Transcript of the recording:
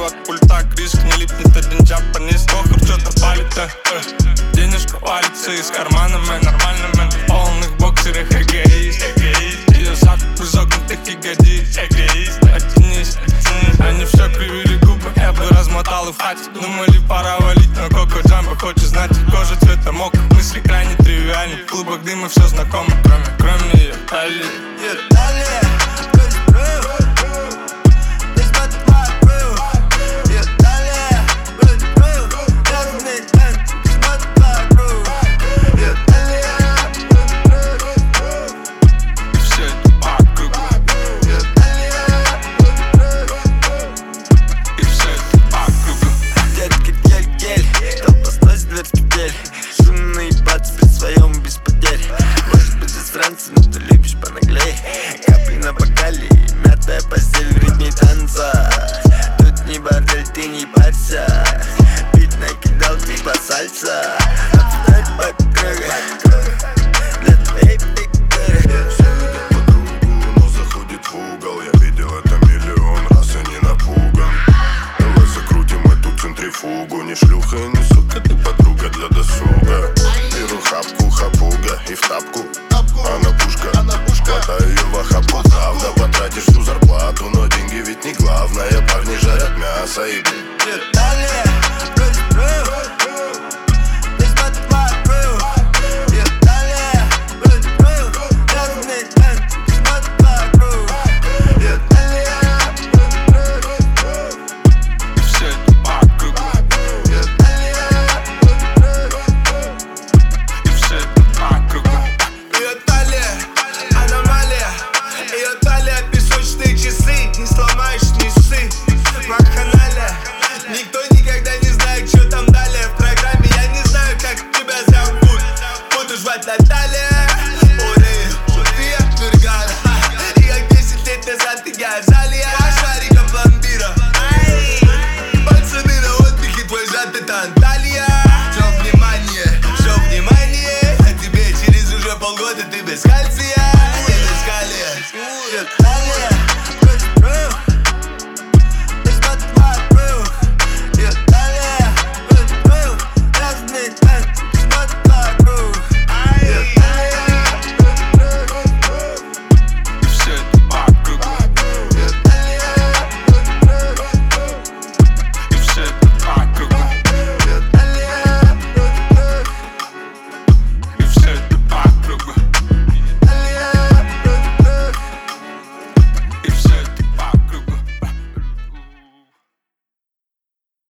Кайфую от пульта, Крис, не липнет один джапанис. Похуй, что-то палит, денежка валится из кармана, мэн. Нормально, мэн, в полных боксерах эгоист. Ее сад изогнутых ягодиц. Оттянись, они все кривили губы, я бы размотал и в хате. Думали, пора валить, но Коко Джамбо хочет знать. Кожа цвета мока, мысли крайне тривиальны. В клубах дыма все знакомо, кроме ее талии. Шумный бац при своем без потерь. Может быть из Франции, но ты любишь понаглей. Капли на бокале, мятая постель в ритме танца. Тут не бордель, ты не парься. Бит накидал типа сальса. Отстать по кругу для твоей фигуры. Все видят подругу, но заходит в угол. Я видел это миллион раз и не напуган. Давай закрутим эту центрифугу. Не шлюха и не сука, ты подруга для досуга. Беру хапку, хапуга и в тапку. Она пушка, хватаю ее в охапку. Правда, потратишь всю зарплату, но деньги ведь не главное. Парни жарят мясо и...